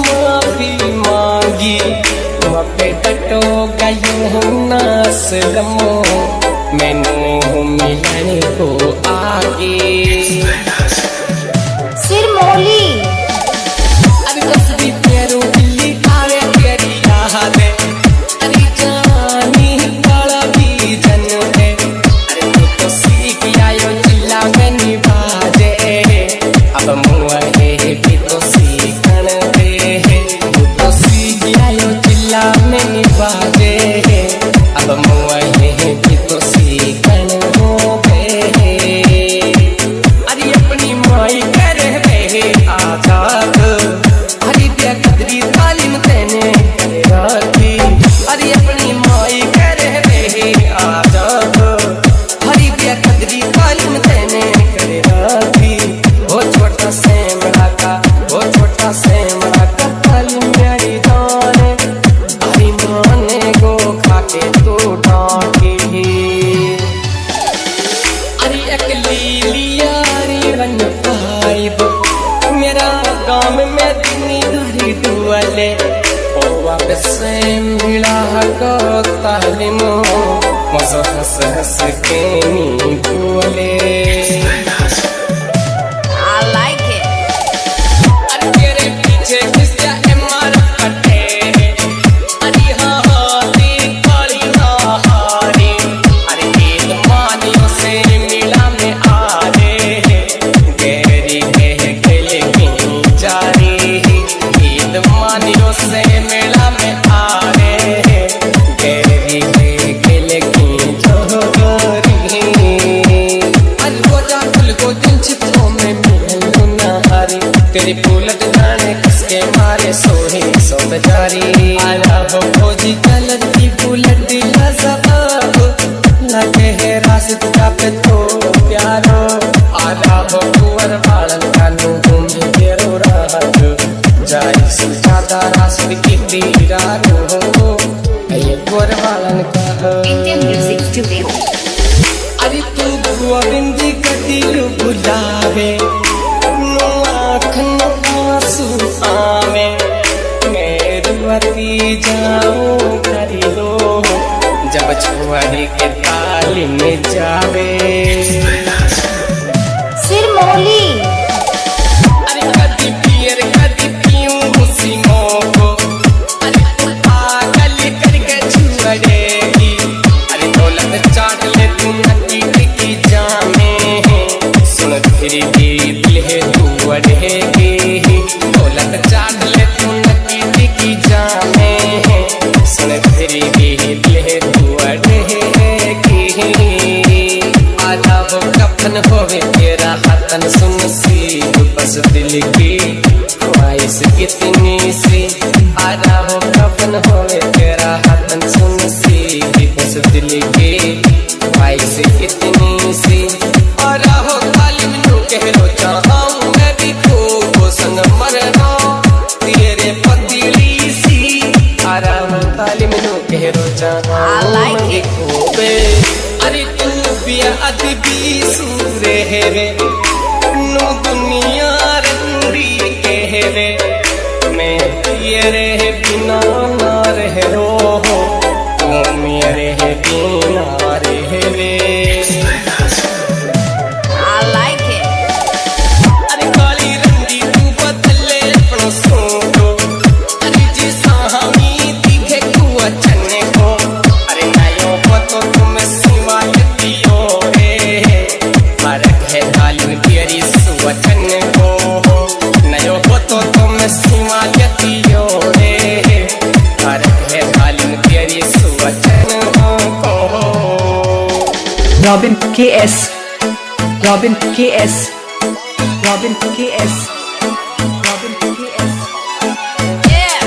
माफी मांगी पे टटो गयो नास लमो मैनू मिलने को आगे सिर मोली अरे तस्वीर तेरू दिल्ली आवे तेरी याद है अरे जानी काला भी जन है अरे तू तो सीख आयो जिला में निभाजे अब मुआ है भी तो सीखन दे तू तो सीख आयो जिला में निभाजे अब मुआ है भी तो सीखन हो गए अरे अपनी माई कर रहे आजाद अरे क्या कदरी तालीम तेने राखी अरे अपनी माई कर रहे आजाद अरे क्या कदरी तालीम तेने राखी वो छोटा से मड़ा का वो छोटा से मड़ा का तालीम मेरी जान अरे माने गो खाके तू डांटी अरे अकली लियारी बन पाइब मेरा गाँव में दिनी धरी दुआले ओ वापस से मिला को तालिमो मज़ो हंस हंस के नी बोले I like it अरे तेरे पीछे किसका इमारत कटे अरे हाँ हारी काली हाँ हारी अरे ईद मानियों से मिला में आ रे गहरी है खेले की जारी ईद मानियों से मिला में आ रे गहरी है खेले की जोरी अरे वो जा फुल को दिन छिपो में मिलो ना हारी तेरी पुलट जाने किसके मारे सोहे सो बेचारी आया हो खोजी कलर की पुलट दिला जवाब लगे है रास्ता पे तो प्यारो आया हो कुंवर बालन कानू घूमे तेरो रात जाई सुजाता रास्ते की दीरारो ये कुंवर बालन का Indian Music Studio अरे तू गोविंदी कदिलु बुलावे नो आँख न आंसू आवे मेरवती जाऊं करी लो जब छुआरी के ताली में जावे सिर मोली अरे कदी पियर कदी पीऊं हुसीमो को अरे तू पागल करके छुड़ेगी अरे दौलत चाट ले तू नकी टिकी जामे सुन फिर भी दिल है तू अड़ेगी दौलत चाट ले तू नकी टिकी जामे सुन फिर भी दिल है तू अड़ेगी आधा वो कफन होवे तेरा हाथन सुन सी बस दिल की ख्वाहिश कितनी सी आधा वो कफन होवे तेरा हाथन सुन सी बस दिल की ख्वाहिश कितनी सी और हो खाली मैनू कह रो चाहूं मैं भी को संग मरना तेरे पतिली सी आराम खाली मैनू कह रो चाहूं I like मैं it. खूबे अरे तू भी अदबी सूरे हेवे नु दुनिया रंडी कहवे मैं तेरे बिना ना रह रो तू मेरे बिना रहवे I like it अरे काली रंडी तू बदले अपनो सोटो अरे जी साहमी दिखे तू अचने को अरे नयो पतो तुम सिवायतियो रे फर्क है काली तेरी सुवचन को नयो पतो तुम सिवायतियो रे फर्क है काली तेरी सुवचन को Robin KS Robin KS Robin KS Robin KS Yeah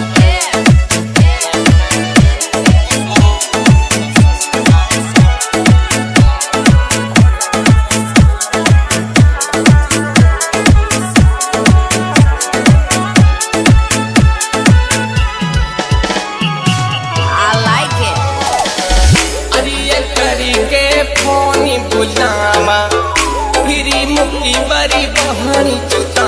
I like it अरे ये करी के फोनी बुलावा फिरी मुक्की बरी बहानी चुता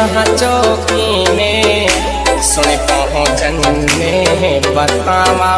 वहाँ चौकी में सुने पहुँचन में बतावा।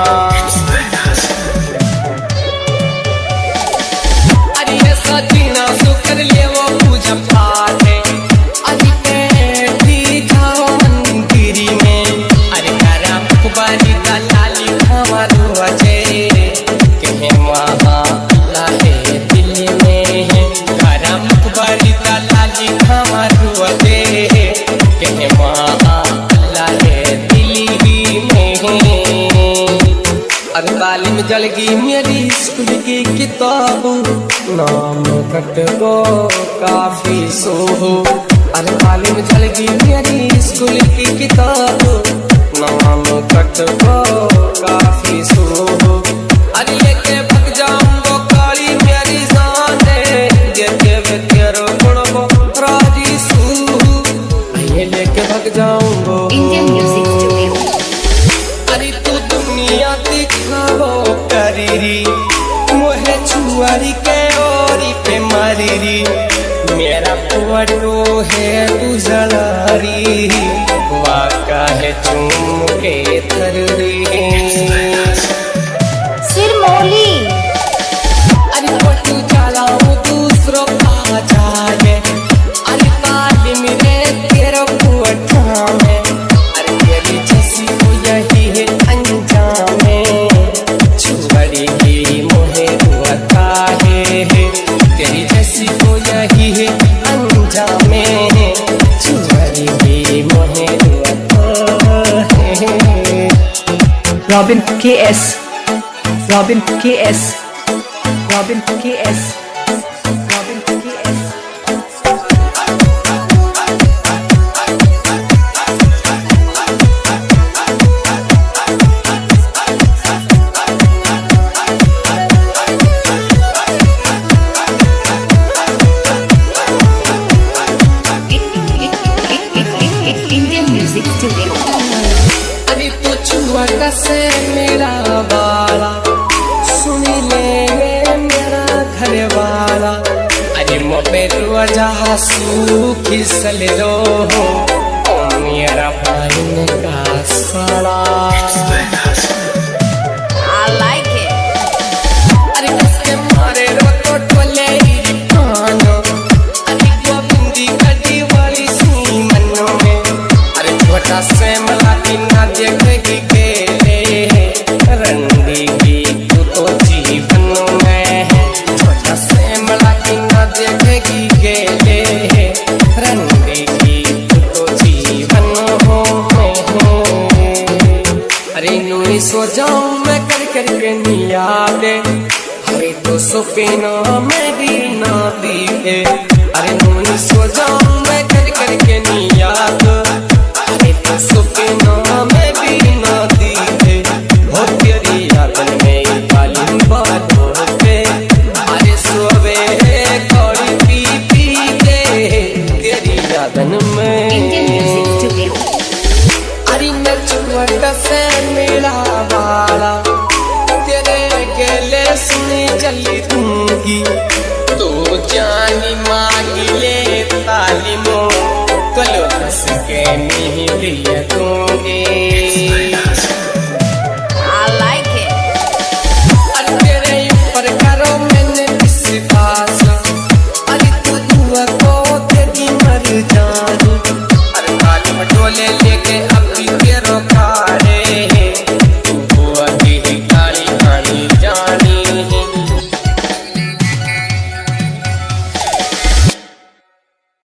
अरे ये सजीना सुकर ले वो पूजा पाठ है। अरे बैठी जाओ मंदिर में। अरे करा मुखबारी दलाली हमारो अजय कहे वहाँ लाहे दिल में है। करा मुखबारी दलाली हमारो अजय कहे वहाँ लाहे दिल में है। अरे तालीम जल गई मेरी स्कूल की किताब नाम कट को काफी सो। अरे तालीम जल गई मेरी स्कूल की किताब नाम कट को काफी सो। अरे लेके भग जाऊंगो काली मेरी जान देखे तेरो गुण को राजी सू। ये लेके भग जाऊंगो Indian Music Studio. अरे तू दुनिया दिखावो करीरी मोहे छुआरी के ओरी पे मारीरी। मेरा पुअरो है तू जलारी वाका है चूम के थररी। सिरमौली अरे तू चलाऊं दूसरों का जाए। अरे तालीम रे तेरा पुअठा में। अरे तेरी जैसी को यही है अंजाम में छुआरी की मोहे हुआ है। तेरी जैसी को यही है अंजाम में छुआरी की मोहे हुआ है। Robin KS, Robin KS, Robin KS, Robin KS. Indian Music Studio. अरे तो छुआ कैसे मेरा वाला सुनी ले मेरा घर वाला। अरे मोबे वजह सूखी सल रो ओ मेरा भाई का साला। I like it. अरे कसके मारे रो तो टोले कानो। अरे वो बिंदी कटी वाली सी मनो में। अरे छोटा से मला की ना देखेगी के रंडी की तू तो जीवन में है। छोटा से मला की ना देखेगी के रंडी की तू तो जीवन में है। अरे यूं सो जाऊं मैं कर कर के नियादे। अरे तो सपनों में भी ना दिखे। अरे यूं सो जाऊं मैं कर कर के नियाद। अरे तो सपनों में भी ना दिखे। हो तेरी यादन में तालीम बात होते। अरे सोवे कौड़ी पी पी के तेरी यादन Indian Music में। Studio. अरे मैं छुआ से मेरा वाला तेरे गेले सुनी जली दूंगी।